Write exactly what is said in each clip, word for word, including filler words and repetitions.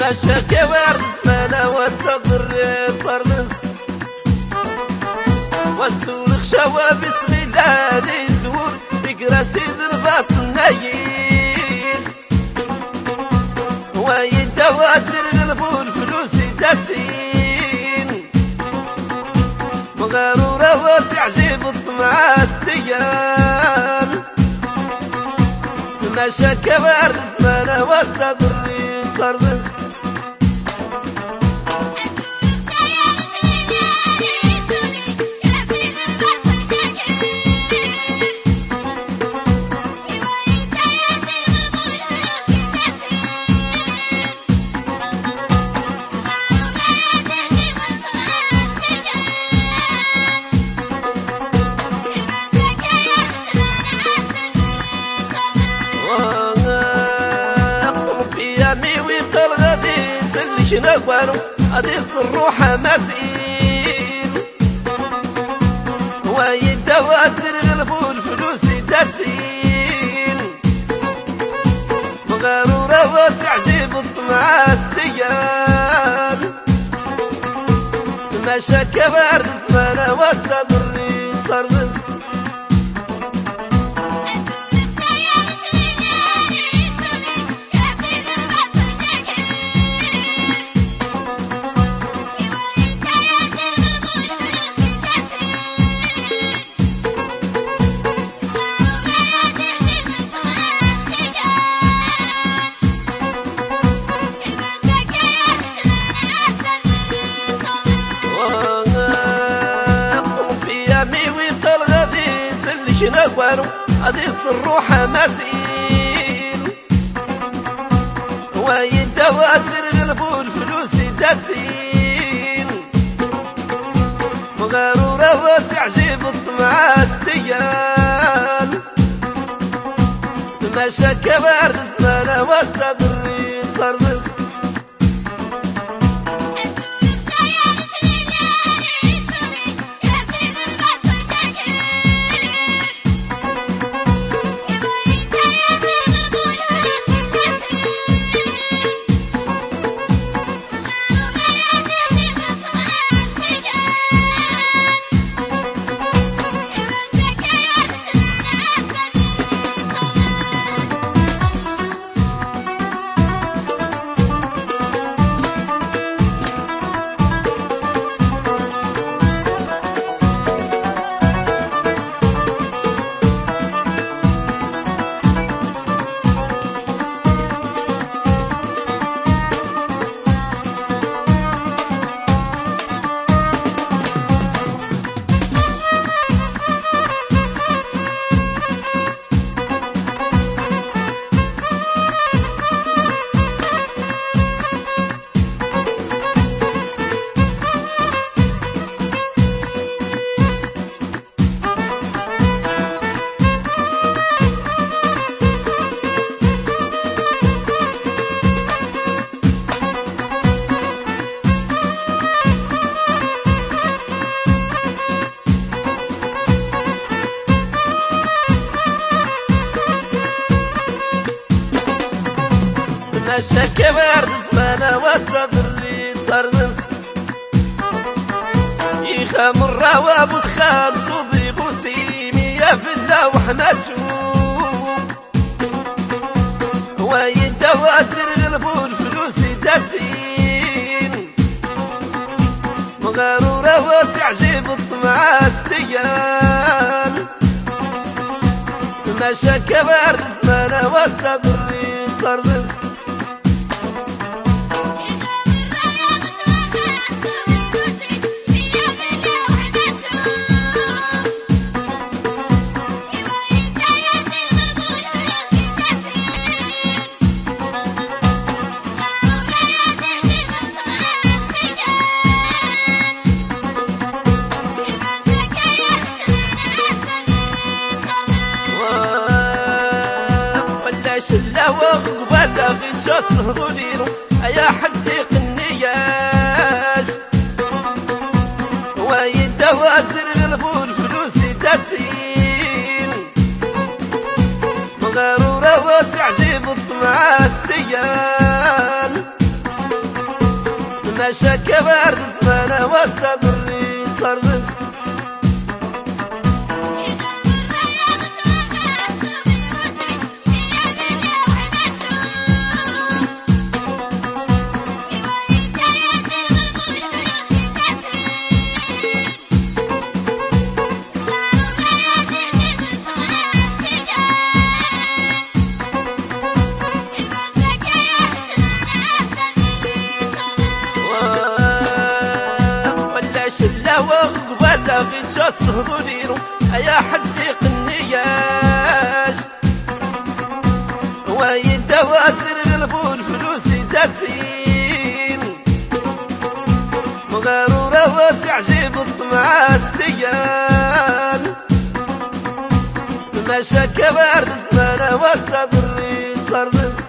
ماشاك ورد زمانة والصدر صرنس والسور خشوى بسم الله ذي زور يقرا سيد الباطن نايل ويدواسر البول فلوس داسين مغارورة واسع جيب الطمع استيان ماشاك ورد زمانة والصدر صرنس نقوانو أديس الروح مزين ويدواسر البول فلوس داسين مغارورة واسع جيب الطمع استيان ماشاك بارد زمانة واستضري صرنس نقوانو أديس الروح مزين ويدواسر البول فلوس داسين مغارورة واسع جيب الطمع استيان ماشاك بارد زمانة واستضري صرنس ماشاك ورد زمانة والصدر صرنس يخام الراوى بسخان صدي بوسيمي يا فلا وحنا نشوف ويدواسر البول فلوس داسين مغارورة واسع جيب الطمع استيان ماشاك ورد زمانة والصدر صرنس شلا وقبل غيتش الصهر ديرو يا حديق النياش ويدواسر البول فلوس داسين مغارورة واسع جيب الطمع استيان ماشا كبار زمانه واستضري صردس شلا وقبل غيت الصهر ديرو يا حد قنياش وين دواسر غلبوا الفلوس داسين مغارورة واسع جيب الطمع استيان ماشا كبار زمانه واستضري صردس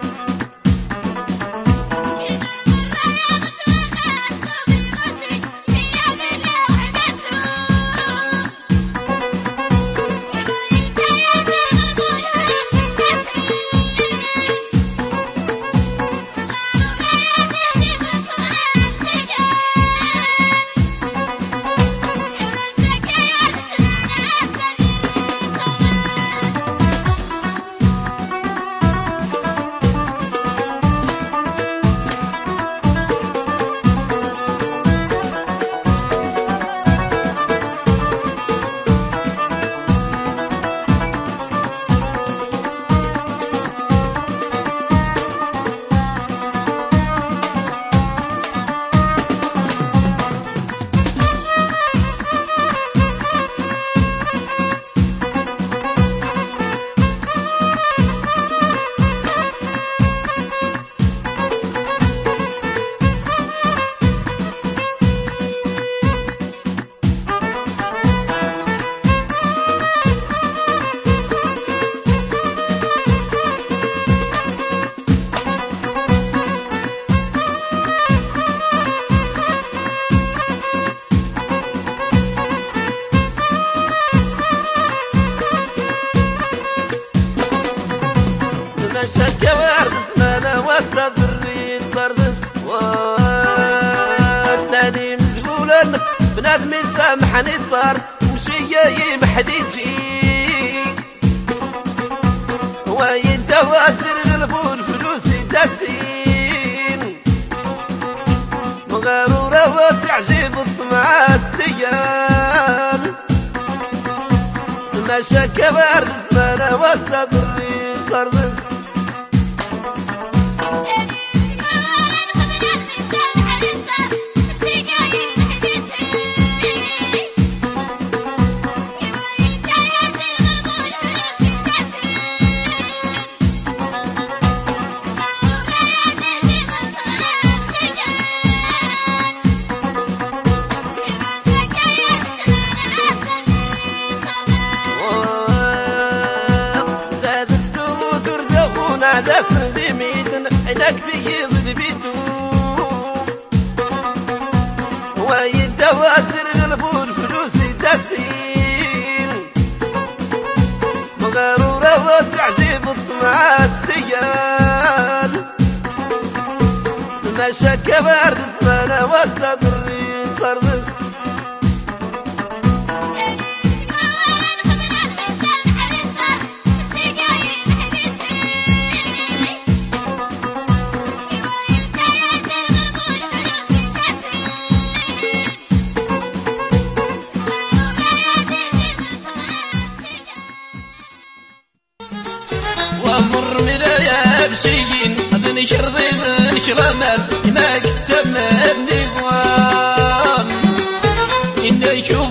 ماشا كوار زمانه واستضري صردس وثاني مزغولا بنادم يسامحني صار مشي محدي يجي وين دواسر غلبوا الفلوس داسين مغارورة واسع جيب الطمع استيان ماشا كوار زمانه واستضري صردس هذا سندي ميدن عينك بيض البيتو وين دواسر غلبوا الفلوس داسين مغارورة واسع جيب الطمع استيان ماشا كبار زمانه واستضري صردس ومر مرايا بشيين أذن شرضي من كرامات ما كتمني قوام إني شوف